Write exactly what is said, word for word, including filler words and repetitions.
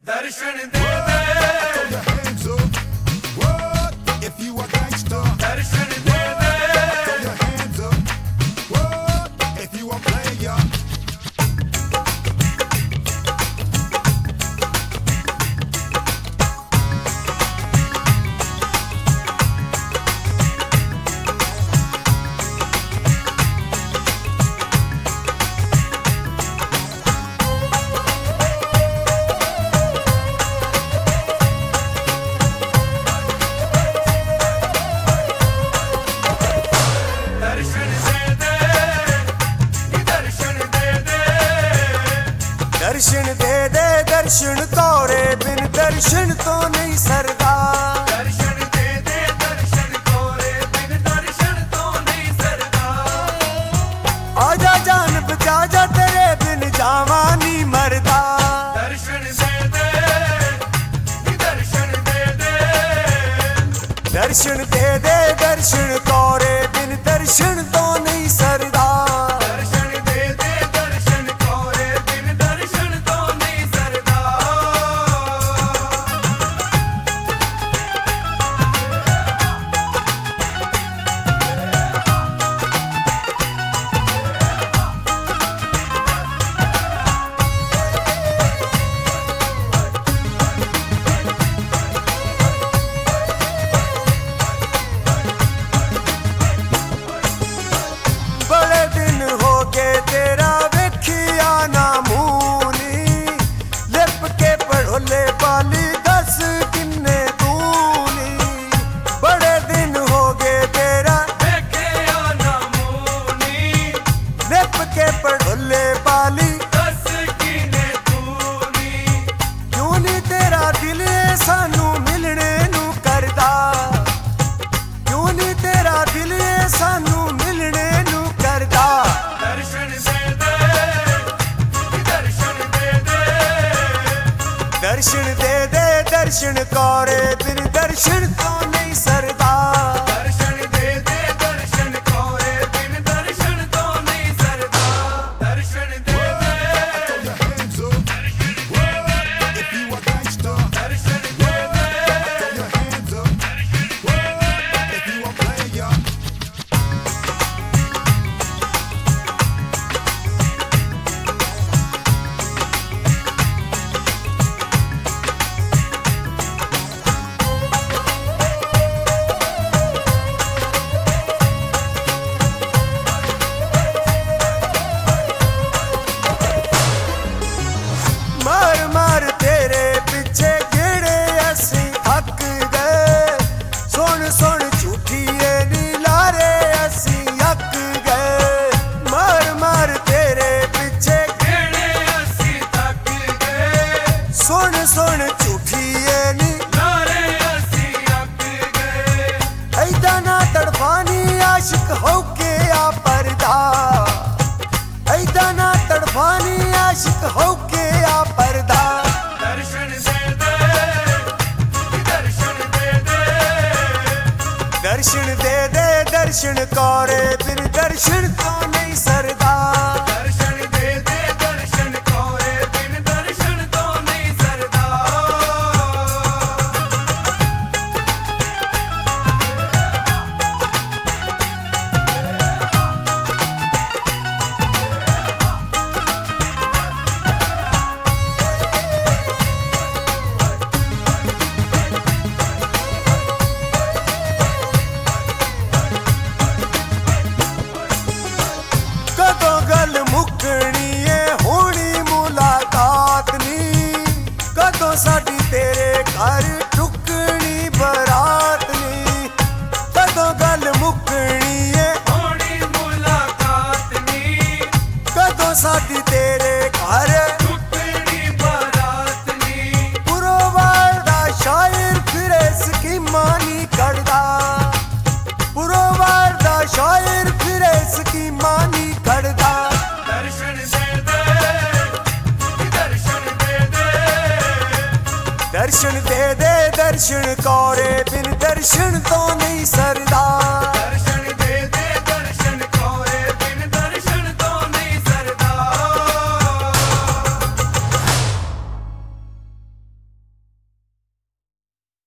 Darshan they they Throw your hands up. What if you a gangster? Darshan they they Throw your hands up. What if you a player? दर्शन दे दे दर्शन दे दे दर्शन तोरे बिन दर्शन तो नहीं सरदा। दर्शन दे दे दर्शन तोरे बिन दर्शन तो नहीं सरदा। आजा जान बचा जा तेरे बिन जावानी मरदा। दर्शन दे दे दर्शन दे दे दर्शन दे दे दर्शन तोरे बिन दर्शन तो नहीं सरदा। दर्शन दे दे दर्शन तोरे बिन दर्शन तो नहीं सरदा। बड़े दिन हो गए तेरा वेखिया ना मूनी। लिप के पढ़ोले पाली दस किन्ने तूनी। बड़े दिन हो गए तेरा देखे ना मूनी लिप के पढ़ोले पाली। दस कीने तूनी। क्यों नी तेरा दिल ए सानू मिलने नू करदा। क्यों नी तेरा दिल ए सानू मिलने नू करदा। दर्शन दे दे दर्शन दे दे दर्शन दे दे दर्शन कोरे बिन दर्शन तो नहीं सरदा। दर्शन दे दे दर्शन कोरे बिन दर्शन तो नहीं सरदा। दर्शन दे दे Throw your hands up. What if you a gangster? Darshan they they Throw your hands up. What if you a player? मार मार तेरे पिछे गेड़े असी थक गए। सुन सुन झूठिए नी लारे असी अक गए। मार मार तेरे पिछे घेड़े असी थक गए। सुन सुन झूठिए नी। नारे असी अक गए। ऐदा ना तड़फानी आशिक होके आ परदा। ऐदा ना तड़फानी आशिक होके आ परदा। दर्शन दे दे दर्शन दे दे दर्शन दे दे दर्शन कोरे बिन दर्शन तो नहीं सरदा। दर्शन दे दे दर्शन कोरे बिन दर्शन तो नहीं सरदा। कदों गल मुकनी है होनी मुलाकात नी। कदों साडी तेरे घर टुकनी बरात नी। कदों गल मुकनी है होनी मुलाकात नी। कदों साडी तेरे घर। टुकड़ी बारात नी। पुरोवार दा शायर फिरे स्कीमां नी कढदा। पुरोवार दा शायर फिरे स्कीमां नी कढदा। दर्शन दे दे दर्शन दे दे दर्शन दे दे दर्शन कोरे बिन दर्शन तो नहीं सरदा।